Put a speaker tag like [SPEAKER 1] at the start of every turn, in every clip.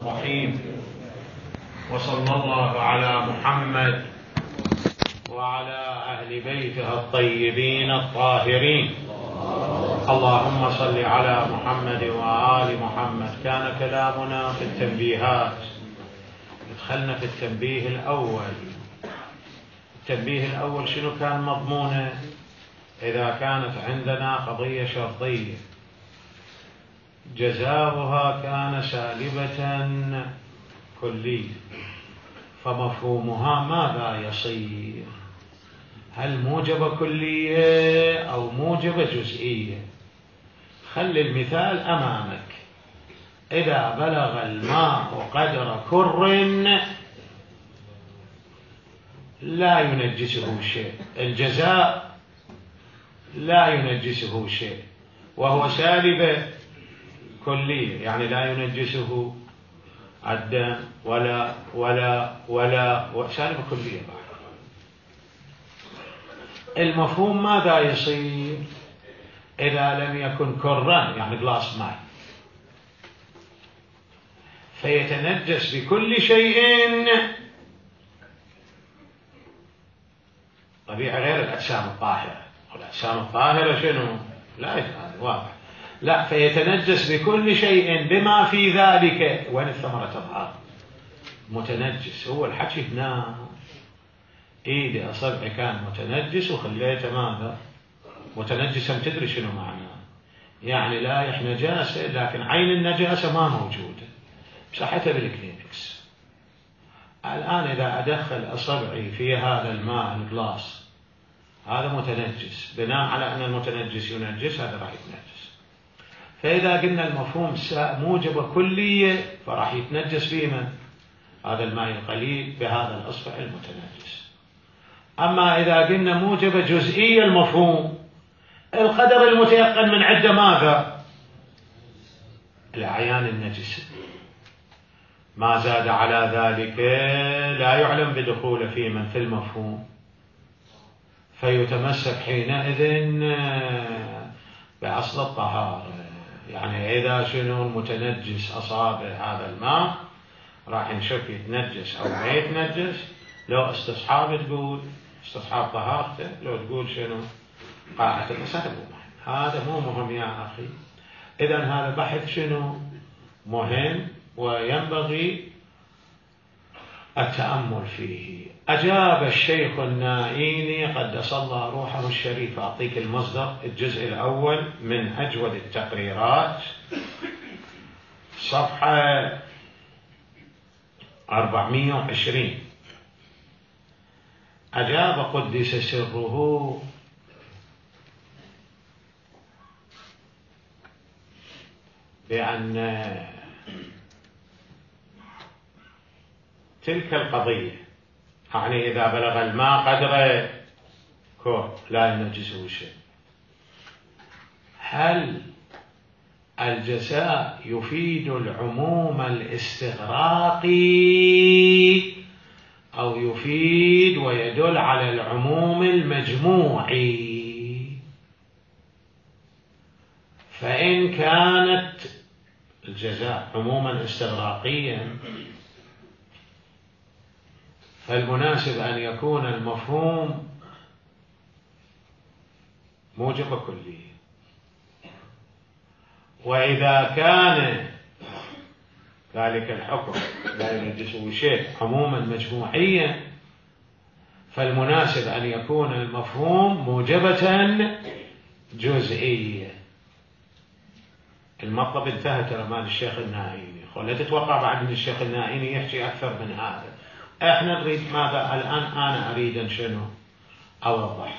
[SPEAKER 1] الرحيم، وصلى الله على محمد وعلى أهل بيته الطيبين الطاهرين. اللهم صل على محمد وآل محمد. كان كلامنا في التنبيهات، دخلنا في التنبيه الأول. التنبيه الأول شنو كان مضمونه؟ إذا كانت عندنا قضية شرطية جزاؤها كان سالبة كلية، فمفهومها ماذا يصير؟ هل موجبة كلية أو موجبة جزئية؟ خل المثال أمامك. إذا بلغ الماء قدر كر لا ينجسه شيء، الجزاء لا ينجسه شيء، وهو سالبة كلية، يعني لا ينجسه الدم ولا سالبة كلية. المفهوم ماذا يصير إذا لم يكن كرا، يعني جلاس ماء، فيتنجس بكل شيء طبيعي غير الأجسام الطاهرة. والأجسام الطاهرة شنو؟ لا واضح. لا، فيتنجس بكل شيء بما في ذلك. وين الثمرة تظهر؟ متنجس. هو الحكي هنا ايدي اصبعي كان متنجس وخليته ماذا؟ متنجسا. تدري شنو معناه؟ يعني لايح نجاسة لكن عين النجاسة ما موجودة، مسحتها بالكلينكس. الآن إذا أدخل أصبعي في هذا الماء الجلاس، هذا متنجس، بناء على أن المتنجس ينجس، هذا راح يتنجس. فإذا قلنا المفهوم موجبة كلية فراح يتنجس بمن؟ هذا الماء القليل بهذا الأصبع المتنجس. أما إذا قلنا موجبة جزئية، المفهوم القدر المتيقن من عدة ماذا؟ الأعيان النجسة، ما زاد على ذلك لا يعلم بدخوله في من في المفهوم، فيتمسك حينئذ بأصل الطهارة. يعني إذا شنو المتنجس أصاب هذا الماء راح نشوف يتنجس أو ما يتنجس. لو استصحاب تقول استصحاب طهارته، لو تقول شنو قاعدة المسألة مو مهم. هذا مو مهم يا أخي. إذن هذا بحث شنو مهم وينبغي التأمل فيه. أجاب الشيخ النائيني قدس الله روحه الشريف، أعطيك المصدر، الجزء الأول من أجود التقريرات، صفحة 420. أجاب قدس سره بأن تلك القضية، يعني إذا بلغ الماء قدر كور لا ينجسه شيء، هل الجزاء يفيد العموم الاستغراقي أو يفيد ويدل على العموم المجموعي؟ فإن كانت الجزاء عموما استغراقيا فالمناسب أن يكون المفهوم موجب كلي. وإذا كان ذلك الحكم لا ينجسه شيء عموما مجموعيا فالمناسب أن يكون المفهوم موجبة جزئية. المطلب انتهى ترى مال الشيخ النائيني. لا تتوقع بعد من الشيخ النائيني يحكي أكثر من هذا. احنا نريد ماذا الآن؟ أنا أريد أن شنو أوضح.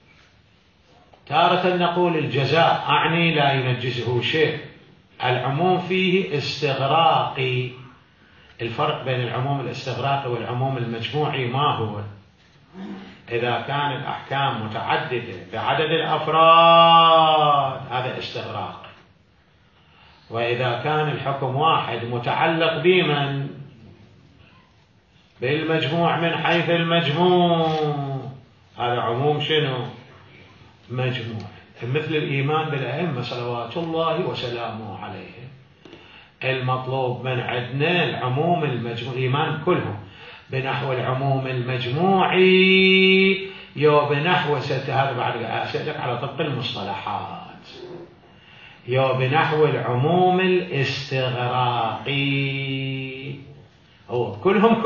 [SPEAKER 1] تارة نقول الجزاء أعني لا ينجسه شيء، العموم فيه استغراقي. الفرق بين العموم الاستغراقي والعموم المجموعي ما هو؟ إذا كان الأحكام متعددة بعدد الأفراد هذا استغراق، وإذا كان الحكم واحد متعلق بمن؟ بالمجموع من حيث المجموع، هذا عموم شنو؟ مجموع. مثل الإيمان بالأئمة صلوات الله وسلامه عليهم. المطلوب من عندنا العموم المجموعي، الإيمان كلهم بنحو العموم المجموعي يو بنحو هذا بعد أسألك على طبق المصطلحات، يو بنحو العموم الاستغراقي. هو كلهم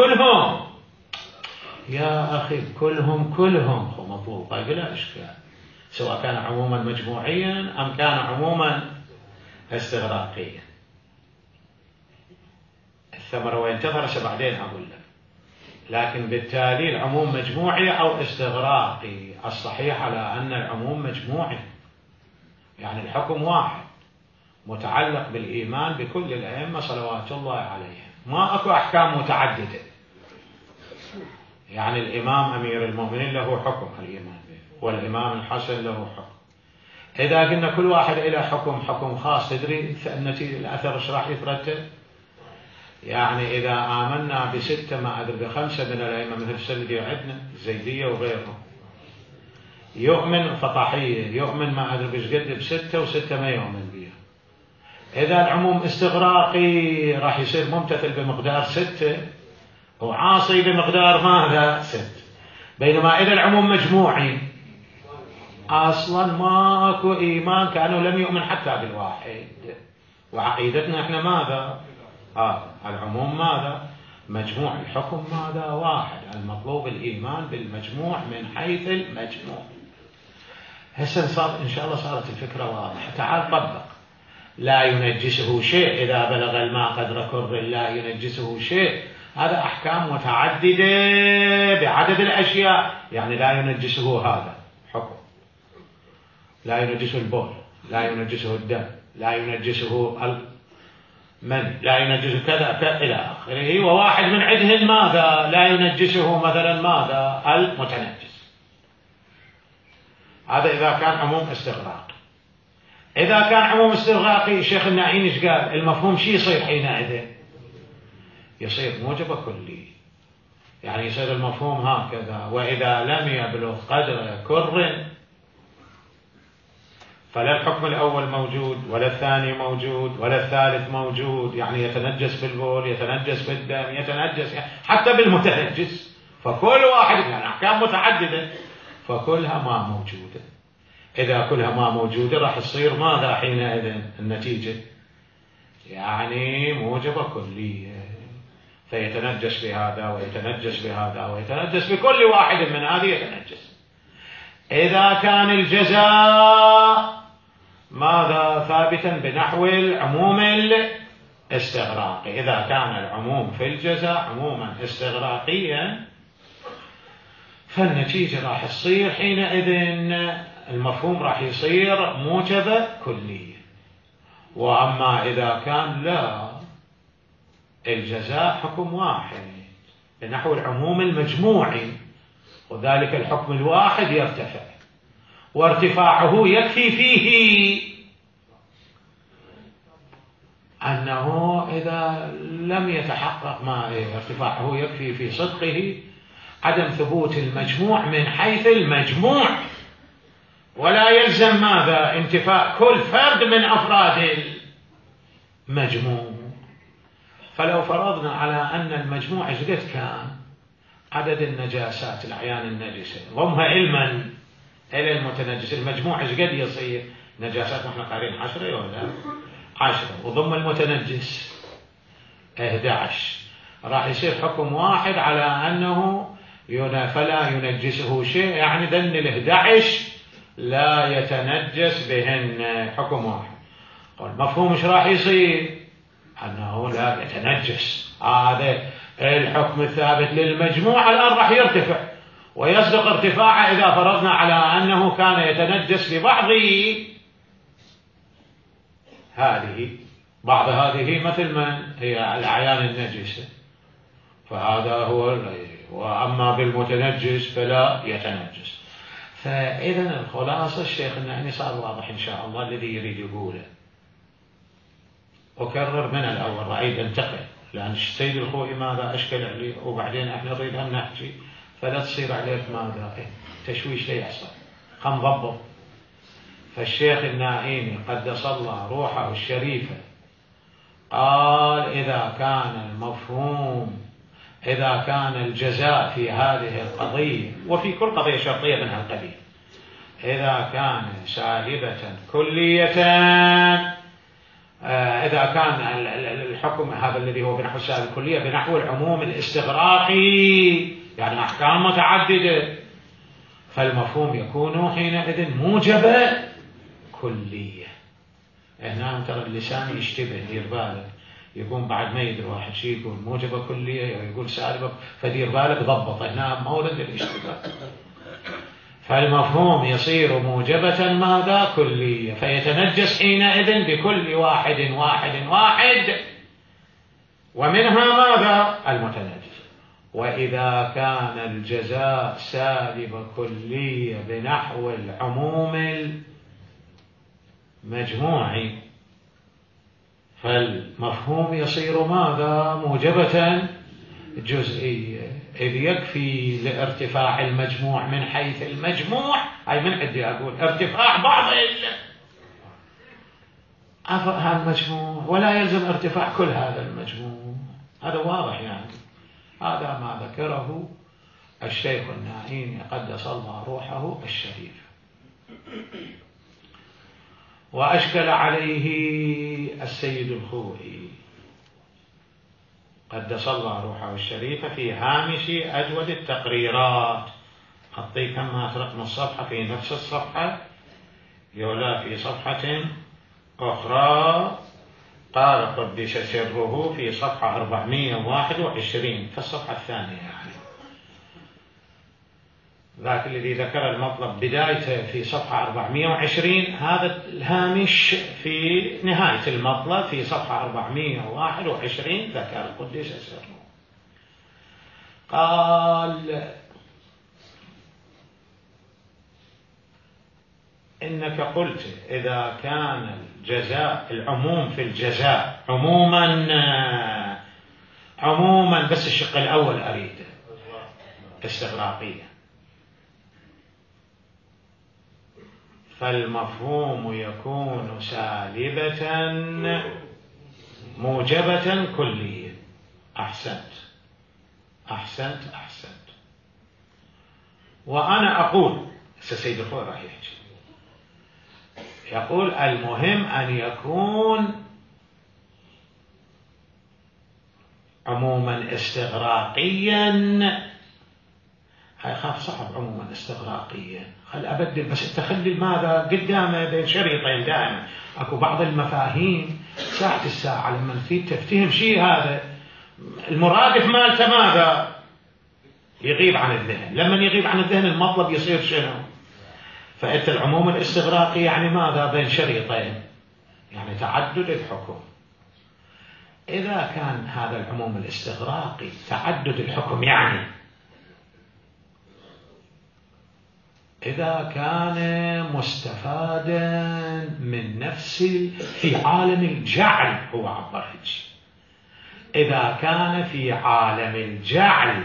[SPEAKER 1] يا أخي كلهم هو مطلوب بلا إشكال، سواء كان عموما مجموعيا أم كان عموما استغراقيا. الثمرة وين تدرس بعدين أقول لك، لكن بالتالي العموم مجموعي أو استغراقي. الصحيح على أن العموم مجموعي، يعني الحكم واحد متعلق بالإيمان بكل الأئمة صلوات الله عليهم، ما أكو أحكام متعددة. يعني الإمام أمير المؤمنين له حكم الإيمان به، والإمام الحسن له حكم. إذا قلنا كل واحد إلى حكم خاص، تدري النتيجة الأثر إيش راح يترتب؟ يعني إذا آمنا بستة ما أدري بخمسة من الأئمة مثل السندي عندنا الزيدية وغيرهم، يؤمن فطاحية يؤمن ما أدري بش قد بستة وستة ما يؤمن بها. إذا العموم استغراقي راح يصير ممتثل بمقدار ستة وعاصي بمقدار ماذا؟ ست. بينما إذا العموم مجموعي أصلا ما أكو إيمان كأنه لم يؤمن حتى بالواحد. وعقيدتنا إحنا ماذا؟ العموم ماذا؟ مجموع. الحكم ماذا؟ واحد. المطلوب الإيمان بالمجموع من حيث المجموع. هسه صار إن شاء الله صارت الفكرة واضحة. تعال طبق. لا ينجسه شيء إذا بلغ الماء قدر كر، لا ينجسه شيء، هذا أحكام متعددة بعدد الأشياء. يعني لا ينجسه هذا حكم، لا ينجسه البول، لا ينجسه الدم، لا ينجسه من، لا ينجسه كذا إلى آخره. وواحد من عدهن ماذا؟ لا ينجسه مثلا ماذا؟ المتنجس. هذا إذا كان عموم استغراقي. إذا كان عموم استغراقي شيخ النائين ايش قال؟ المفهوم شي يصير حينئذ؟ يصير موجب كلي. يعني يصير المفهوم هكذا: وإذا لم يبلغ قدر كر فلا الحكم الأول موجود ولا الثاني موجود ولا الثالث موجود. يعني يتنجس بالبول، يتنجس بالدم، يتنجس حتى بالمتنجس. فكل واحد يعني أحكام متعددة، فكلها ما موجودة. إذا كلها ما موجودة راح تصير ماذا حينئذ النتيجة؟ يعني موجبة كلية، فيتنجس بهذا ويتنجس بهذا ويتنجس بكل واحد من هذه يتنجس. إذا كان الجزاء ماذا؟ ثابتا بنحو العموم الاستغراقي. إذا كان العموم في الجزاء عموما استغراقيا فالنتيجة راح تصير حينئذ المفهوم راح يصير موجبة كلية. وأما إذا كان لا، الجزاء حكم واحد بنحو العموم المجموعي، وذلك الحكم الواحد يرتفع، وارتفاعه يكفي فيه أنه إذا لم يتحقق ما ارتفاعه يكفي في صدقه عدم ثبوت المجموع من حيث المجموع، ولا يلزم ماذا؟ انتفاء كل فرد من أفراد المجموع. فلو فرضنا على أن المجموع ايش قد كان عدد النجاسات الأعيان النجسة ضمها علما إلى المتنجس، المجموع ايش قد يصير؟ نجاسات نحن قارين 10 ولا 10، وضم المتنجس 11، راح يصير حكم واحد على أنه فلا ينجسه شيء. يعني ذن 11 لا يتنجس بهن، حكم واحد. مفهوم ايش راح يصير؟ أنه لا يتنجس. هذا الحكم الثابت للمجموع الآن راح يرتفع، ويصدق ارتفاعه إذا فرضنا على أنه كان يتنجس ببعض هذه، بعض هذه مثل من هي الأعيان النجسة، فهذا هو. وأما بالمتنجس فلا يتنجس. فإذا الخلاصة الشيخ النائي صار واضح إن شاء الله الذي يريد يقوله. أكرر من الأول، رأيت أنتقل، لأن السيد الخوئي ماذا أشكل عليه، وبعدين احنا نريد أن نحكي، فلا تصير عليك ماذا تشويش لا يحصل، خم ضبط. فالشيخ النائيني قدس الله روحه الشريفة قال إذا كان المفهوم، إذا كان الجزاء في هذه القضية وفي كل قضية شرطية من هالقبيل إذا كان سالبة كلية، إذا كان الحكم هذا الذي هو بنحو السالب الكلية بنحو العموم الاستغراقي، يعني أحكام متعددة، فالمفهوم يكون حينئذ موجبة كلية. هنا ترى اللسان يشتبه، دير بالك، يكون بعد ما يدري واحد شيء يقول موجبة كلية أو يقول سالبة، فدير بالك ضبط، هنا مورد الاشتباه. فالمفهوم يصير موجبة ماذا؟ كلية، فيتنجس حينئذ بكل واحد واحد واحد، ومنها ماذا؟ المتنجس. وإذا كان الجزاء سالب كلية بنحو العموم المجموعي، فالمفهوم يصير ماذا؟ موجبة جزئية، إذ يكفي لارتفاع المجموع من حيث المجموع، أي من عندي أقول ارتفاع بعض هذا المجموع، ولا يلزم ارتفاع كل هذا المجموع. هذا واضح يعني. هذا ما ذكره الشيخ النائين قدس الله روحه الشريف. وأشكل عليه السيد الخوئي قدس الله روحه الشريفة في هامش أجود التقريرات، خطي كما رقم الصفحة في نفس الصفحة، يولى في صفحة أخرى، قال قدس سره في صفحة 421 في الصفحة الثانية، يعني ذاك الذي ذكر المطلب بدايته في صفحة 420، هذا الهامش في نهاية المطلب في صفحة 421 ذكر قدس سره. قال إنك قلت إذا كان الجزاء، العموم في الجزاء عموما بس الشق الأول أريده استغراقية، فالمفهوم يكون سالبة موجبة كلية. أحسنت. وأنا أقول سيد الخوئي راح يحكي، يقول المهم أن يكون عموما استغراقيا. هاي خاف صعب عموما استغراقيا، خل أبدل بس تخلي ماذا قدامه بين شريطين دائما. أكو بعض المفاهيم ساعة الساعة لما تفتهم شيء هذا المرادف مالته ماذا؟ يغيب عن الذهن. لما يغيب عن الذهن المطلب يصير شنو؟ فأنت العموم الاستغراقي يعني ماذا؟ بين شريطين، يعني تعدد الحكم. إذا كان هذا العموم الاستغراقي تعدد الحكم، يعني إذا كان مستفادا من نفس في عالم الجعل، هو عبر هيك، إذا كان في عالم الجعل،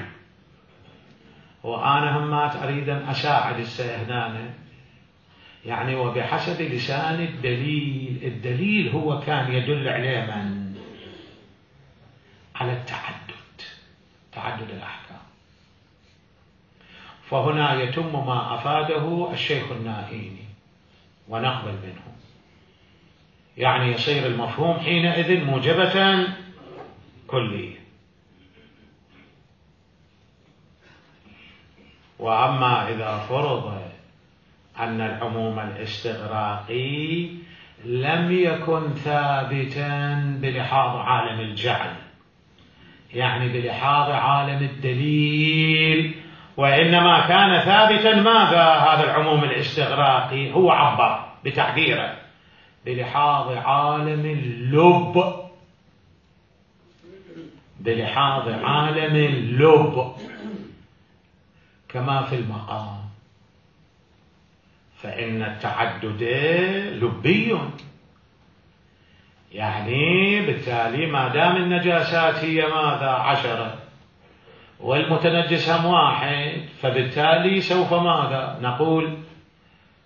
[SPEAKER 1] وأنا همات أريد أن أساعد السيهنانة، يعني وبحسب لسان الدليل هو كان يدل عليه من؟ على تعدد الأحكام. فهنا يتم ما أفاده الشيخ النائيني ونقبل منه، يعني يصير المفهوم حينئذ موجبة كلية. وأما إذا فرض أن العموم الاستغراقي لم يكن ثابتا بلحاظ عالم الجعل، يعني بلحاظ عالم الدليل، وإنما كان ثابتا ماذا؟ هذا العموم الاستغراقي هو عبر بتعبيره بلحاظ عالم اللب، بلحاظ عالم اللب كما في المقام، فإن التعدد لبي، يعني بالتالي ما دام النجاسات هي ماذا؟ 10 والمتنجس هم 1، فبالتالي سوف ماذا؟ نقول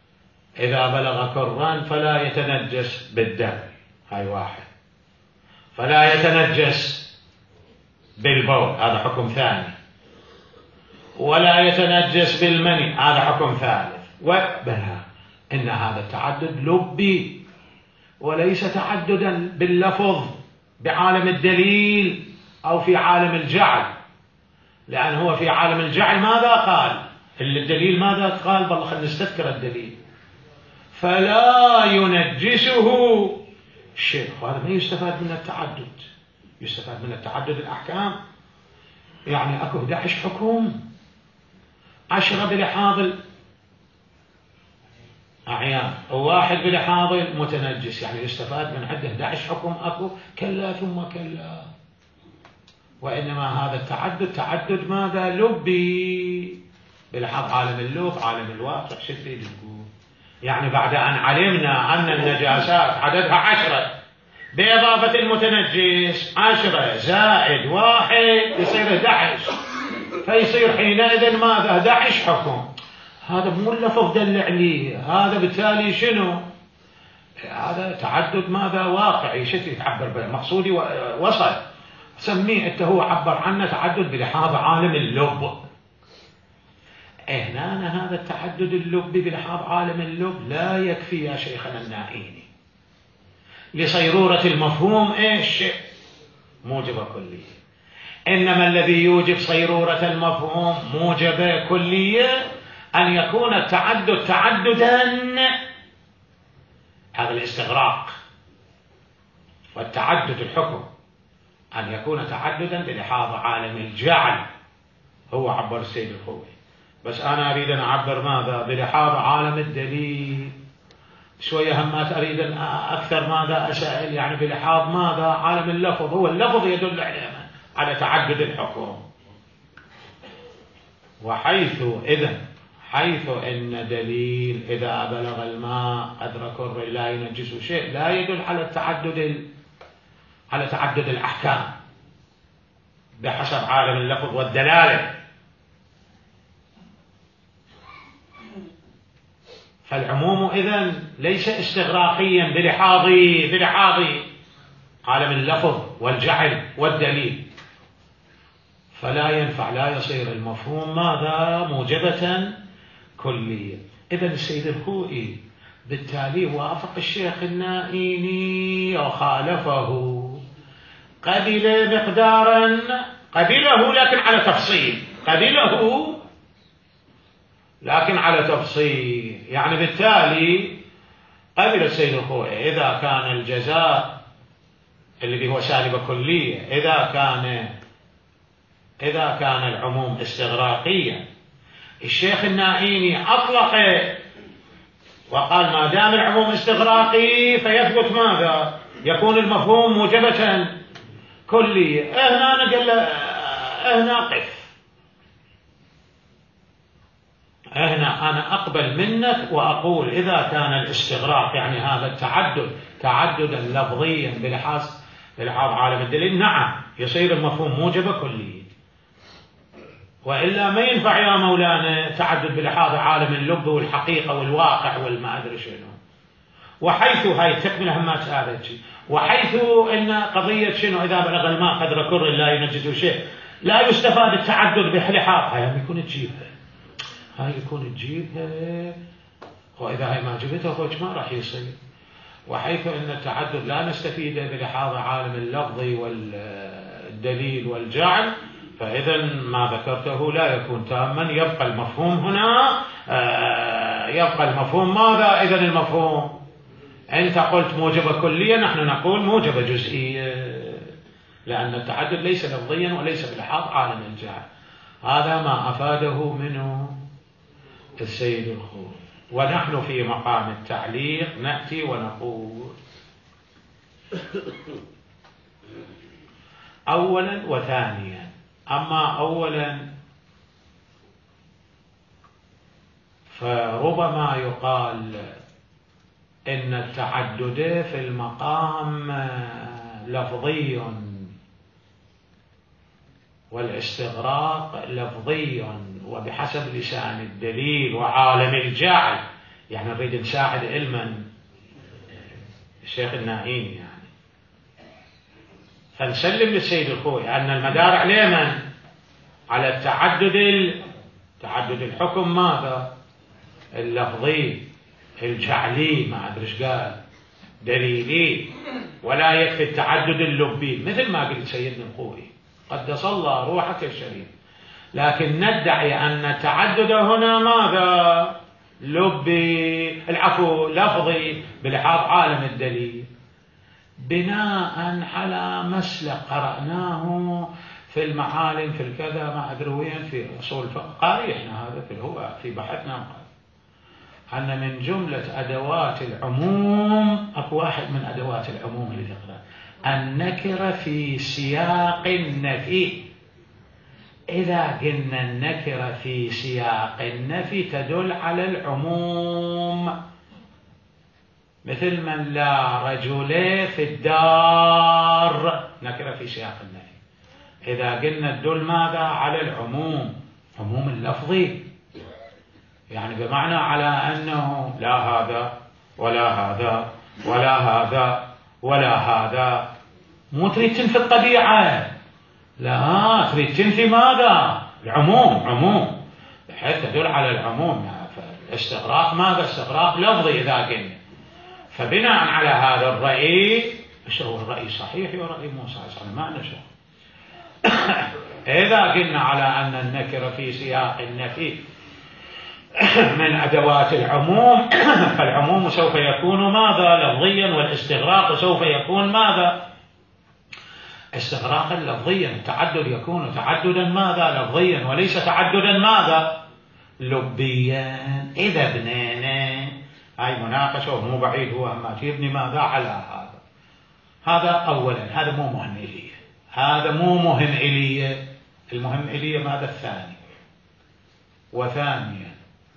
[SPEAKER 1] إذا بلغ كرا فلا يتنجس بالدم، هاي 1، فلا يتنجس بالبول، هذا حكم ثاني. ولا يتنجس بالمني، هذا حكم ثالث. وبلى إن هذا التعدد لبي وليس تعددا باللفظ بعالم الدليل أو في عالم الجعل، لأن هو في عالم الجعل ماذا قال؟ الدليل ماذا قال؟ والله خلينا نستذكر الدليل. فلا ينجسه شيء. وهذا ما يستفاد من التعدد. يستفاد من التعدد الأحكام، يعني أكو 11 حكم، 10 بلحاظ الأعيان وواحد بلحاظ المتنجس، يعني يستفاد من عنده 11 حكم أكو. كلا ثم كلا. وإنما هذا التعدد تعدد ماذا؟ لبي بلحاظ عالم اللب، عالم الواقع. شو تريد تقول؟ يعني بعد أن علمنا أن النجاسات عددها 10 بإضافة المتنجس 10 زائد 1 يصير 11، فيصير حينئذ ماذا؟ 11 حكم. هذا مو اللفظ دل عليه، هذا بالتالي شنو؟ هذا تعدد ماذا؟ واقعي. شو تعبر به؟ مقصودي وصل. سميه انت، هو عبر عنه تعدد بلحاظ عالم اللب. هنا هذا التعدد اللبي بلحاظ عالم اللب لا يكفي يا شيخنا النائيني لصيرورة المفهوم ايش؟ موجبة كلية. إنما الذي يوجب صيرورة المفهوم موجبة كلية أن يكون التعدد تعددا، هذا الاستغراق، والتعدد الحكم أن يكون تعددا بلحاظ عالم الجعل. هو عبر السيد الخوي، بس أنا أريد أن أعبر ماذا؟ بلحاظ عالم الدليل. شوية همات أريد أن أكثر ماذا أسأل، يعني بلحاظ ماذا؟ عالم اللفظ. هو اللفظ يدل على تعدد الحكم. وحيث حيث إن دليل إذا بلغ الماء قدر كر لا ينجس شيء لا يدل على تعدد الأحكام بحسب عالم اللفظ والدلالة. فالعموم إذن ليس استغراقيا بلحاظ عالم اللفظ والجعل والدليل، فلا ينفع، لا يصير المفهوم ماذا؟ موجبة كلية. إذن السيد الخوئي بالتالي وافق الشيخ النائيني وخالفه، قبل مقدارا، قبله لكن على تفصيل، قبله لكن على تفصيل. يعني بالتالي قبل السيد الخوئي إذا كان الجزاء الذي هو سالب كلية، إذا كان العموم استغراقيا، الشيخ النائيني أطلق وقال ما دام العموم استغراقي فيثبت ماذا؟ يكون المفهوم موجبة كلية. هنا قف، هنا أنا أقبل منك وأقول إذا كان الاستغراق يعني هذا التعدد تعددا لفظيا بلحاظ عالم الدليل، نعم يصير المفهوم موجبة كلية. وإلا ما ينفع يا مولانا تعدد بلحاظ عالم اللب والحقيقة والواقع والما أدري شنو. وحيث هاي تكمل همات هذا الشيء، وحيث إن قضية شنو إذا بلغ الماء قدر كر لا ينجس شيء لا يستفاد التعدد بلحاظ، هاي يكون تجيبها، وإذا هاي ما جبتها فوج ما راح يصير. وحيث إن التعدد لا نستفيد بلحاظ عالم اللفظ والدليل والجعل، فإذا ما ذكرته لا يكون تاما. يبقى المفهوم هنا، يبقى المفهوم ماذا؟ إذن المفهوم أنت قلت موجبة كلية، نحن نقول موجبة جزئية، لأن التعدد ليس لفظيا وليس بلحاظ عالم الجعل. هذا ما أفاده منه السيد الخوئي. ونحن في مقام التعليق نأتي ونقول أولا وثانيا. أما أولا فربما يقال إن التعدد في المقام لفظي والاستغراق لفظي وبحسب لسان الدليل وعالم الجعل. يعني نريد نساعد علما الشيخ النائيني، يعني فنسلم للسيد الخوئي أن المدار عليه من؟ على تعدد الحكم ماذا؟ اللفظي الجعلي، ما أدري ايش قال، دليلي، ولا يكفي التعدد اللبي مثل ما قلت سيدنا الخوئي قدس الله روحك الشريف. لكن ندعي أن التعدد هنا ماذا؟ لبي، العفو لفظي بلحاظ عالم الدليل، بناء على مسلك قرأناه في المعالم في الكذا ما أدري وين في أصول الفقه، قارئنا هذا في بحثنا أن من جملة أدوات العموم أكو واحد من أدوات العموم اللي تقرأ النكرة في سياق النفي. إذا قلنا النكرة في سياق النفي تدل على العموم، مثل من لا رجل في الدار، نكرة في سياق النفي. إذا قلنا تدل ماذا؟ على العموم، عموم اللفظي، يعني بمعنى على أنه لا هذا ولا هذا ولا هذا ولا هذا. مو تريد تنفي الطبيعة، لا، تريد تنفي ماذا؟ العموم، عموم بحيث تدل على العموم. الاستغراق ماذا؟ استغراق لفظي إذا قلنا. فبناء على هذا الرأي، ايش هو الرأي صحيح ورأي مو صحيح؟ ما نشوف. إذا قلنا على أن النكرة في سياق النفي من أدوات العموم، فالعموم سوف يكون ماذا؟ لفظيا، والاستغراق سوف يكون ماذا؟ استغراقا لفظيا. التعدد يكون تعددا ماذا؟ لفظيا، وليس تعددا ماذا؟ لبيا. إذا بنينا هاي مناقشة ومو بعيد هو أما تبني ماذا على هذا. هذا أولا، هذا مو مهم إلي، هذا مو مهم إلي، المهم إلي ماذا؟ الثاني. وثانيا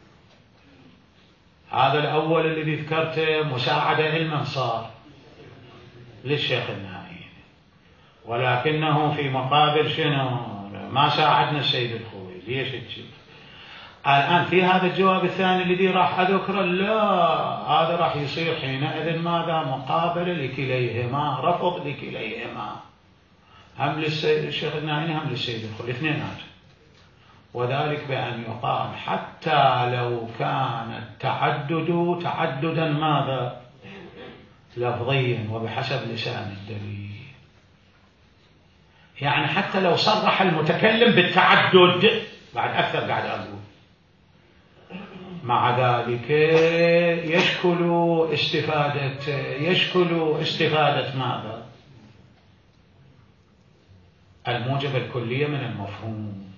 [SPEAKER 1] هذا الأول الذي ذكرته مساعدة علما صار للشيخ النائي، ولكنه في مقابل شنو؟ ما ساعدنا السيد الخوئي. ليش تشي؟ الآن في هذا الجواب الثاني الذي راح أذكره، لا، هذا راح يصير حينئذ ماذا؟ مقابلة لكليهما، رفض لكليهما، هم للشيخ النائي هم للسيد الخوئي، الاثنينات. وذلك بأن يقال حتى لو كان التعدد تعددا ماذا؟ لفظيا وبحسب لسان الدليل، يعني حتى لو صرح المتكلم بالتعدد، بعد أكثر قاعد أقول، مع ذلك يشكل استفادة ماذا؟ الموجب الكلية من المفهوم،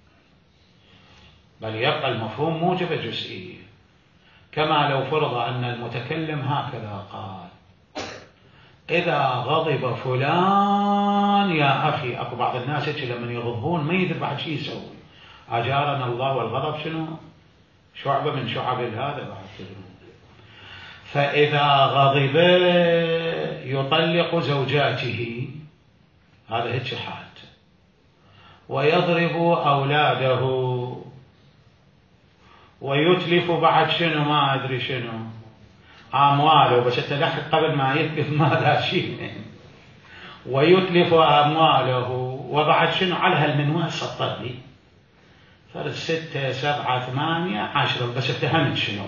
[SPEAKER 1] بل يبقى المفهوم موجب جزئي. كما لو فرض أن المتكلم هكذا قال: إذا غضب فلان يا أخي. أكو بعض الناس لما يغضبون ما يدري بعد شيء يسوي، أجارنا الله، والغضب شنو؟ شعبة من شعب هذا بعد تدرون. فإذا غضب يطلق زوجاته، هذا هيك حالته، ويضرب أولاده، ويتلف بعد شنو؟ ما أدري شنو، أمواله، بس التلحق قبل ما يتلف ماذا شيء، ويتلف أمواله، وبعد شنو؟ على هالمنوال سطر لي فرد 6 7 8 10، بس اتهمت شنو؟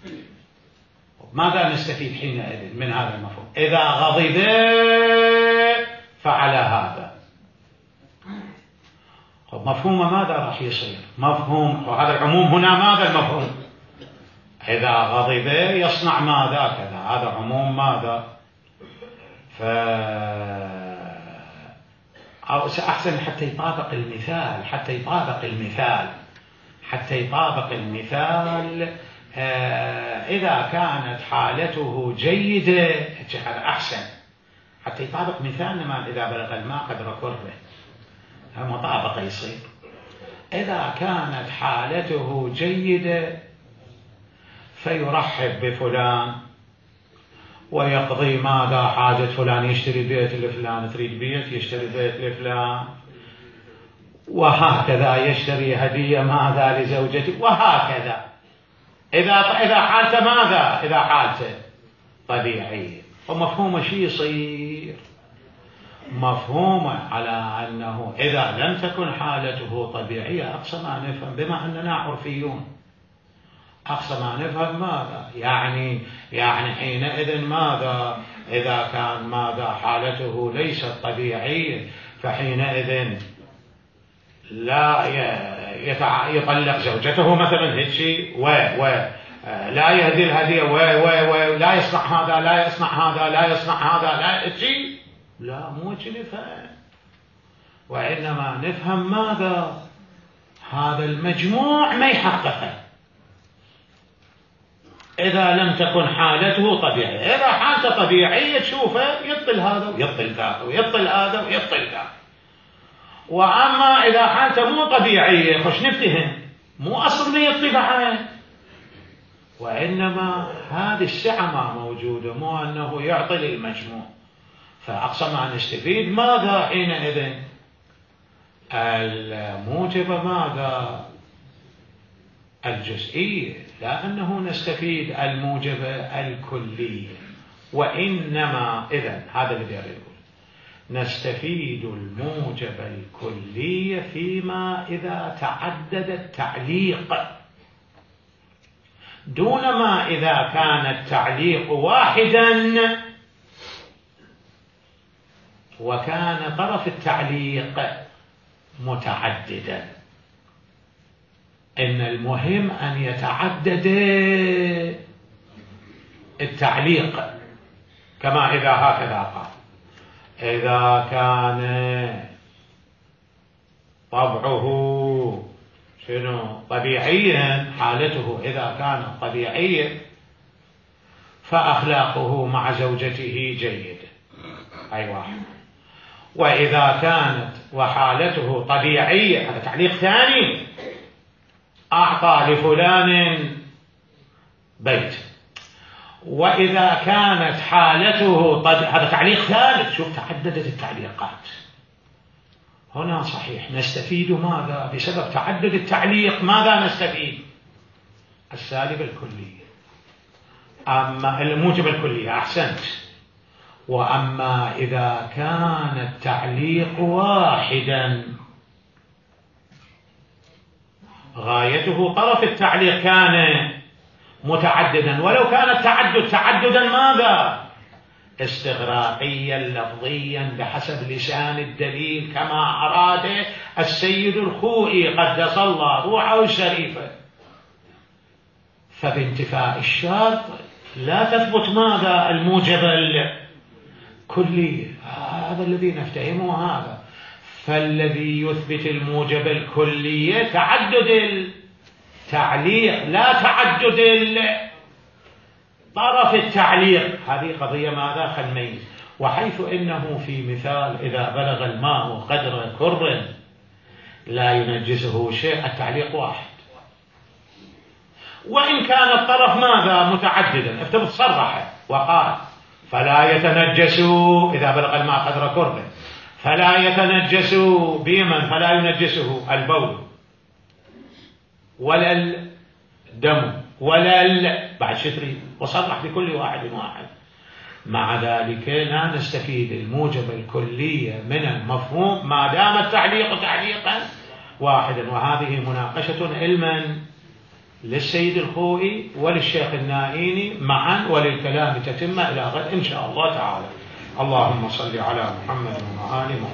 [SPEAKER 1] ماذا نستفيد حينئذ من هذا المفهوم؟ إذا غضب فعل هذا، مفهوم ماذا راح يصير؟ مفهوم هذا العموم هنا ماذا المفهوم؟ إذا غضب يصنع ماذا كذا، هذا عموم ماذا؟ أحسن حتى يطابق المثال، حتى يطابق المثال. إذا كانت حالته جيدة هذا أحسن، حتى يطابق مثالنا. ما إذا بلغ الماء قدر كره، مطابقة يصير. إذا كانت حالته جيدة فيرحب بفلان ويقضي ماذا؟ حاجة فلان، يشتري بيت لفلان، تريد بيت يشتري بيت لفلان، وهكذا يشتري هدية ماذا؟ لزوجته، وهكذا. إذا حالته ماذا؟ إذا حالته طبيعية، ومفهوم شيء يصير. مفهومة على أنه إذا لم تكن حالته طبيعية، أقصى ما نفهم بما أننا عرفيون، أقصى ما نفهم ماذا يعني حينئذ ماذا إذا كان ماذا حالته ليست طبيعية، فحينئذ لا يطلق زوجته مثلا هيك لا يهدي الهدية لا يصنع هذا لا يصنع هذا لا يصنع هذا لا شيء، لا مو نفهم، وإنما نفهم ماذا هذا المجموع ما يحققه إذا لم تكن حالته طبيعية. إذا حالته طبيعية تشوفه يبطل هذا ويبطل ذاك ويبطل هذا ويبطل ذاك. وأما إذا حالته مو طبيعية خش نفتهم مو أصل ما يبطل بعد، وإنما هذه السعة ما موجودة، مو أنه يعطي للمجموع. فأقصى ما نستفيد ماذا حينئذ الموجبة ماذا الجزئية، لا أنه نستفيد الموجبة الكلية. وإنما إذن هذا الذي يقول نستفيد الموجبة الكلية فيما إذا تعدد التعليق، دون ما إذا كان التعليق واحدا وكان طرف التعليق متعددا. إن المهم أن يتعدد التعليق، كما إذا هكذا قال إذا كان طبعه طبيعيا، حالته إذا كانت طبيعية فأخلاقه مع زوجته جيدة، أي واحد. وإذا كانت وحالته طبيعية، هذا تعليق ثاني، أعطى لفلان بيت. وإذا كانت حالته هذا تعليق ثالث. شوف تعددت التعليقات هنا. صحيح نستفيد ماذا بسبب تعدد التعليق؟ ماذا نستفيد؟ السالب الكلية، أما الموجب الكلية، أحسنت. وأما إذا كان التعليق واحدا غايته طرف التعليق كان متعددا، ولو كان التعدد تعددا ماذا استغراقيا لفظيا بحسب لسان الدليل كما أراد السيد الخوئي قدس الله روحه الشريفة. فبانتفاء الشرط لا تثبت ماذا الموجبة الكلية. هذا الذي نفتهمه هذا. فالذي يثبت الموجبة الكلية تعدد التعليق لا تعدد طرف التعليق. هذه قضية ماذا خلميز. وحيث إنه في مثال إذا بلغ الماء قدر كر لا ينجسه شيء، التعليق واحد، وإن كان الطرف ماذا متعددا. افترض صرح وقال فلا يتنجسوا إذا بلغ الماء قدر كر، فلا يتنجسوا بمن فلا ينجسه البول ولا الدم ولا بعد شتري، وصرح بكل واحد واحد. مع ذلك لا نستفيد الموجب الكلية من المفهوم ما دام التعليق تعليقا واحدا. وهذه مناقشة علما للسيد الخوئي وللشيخ النائيني معا، وللكلام تتم إلى غد إن شاء الله تعالى. اللهم صل على محمد وآل محمد.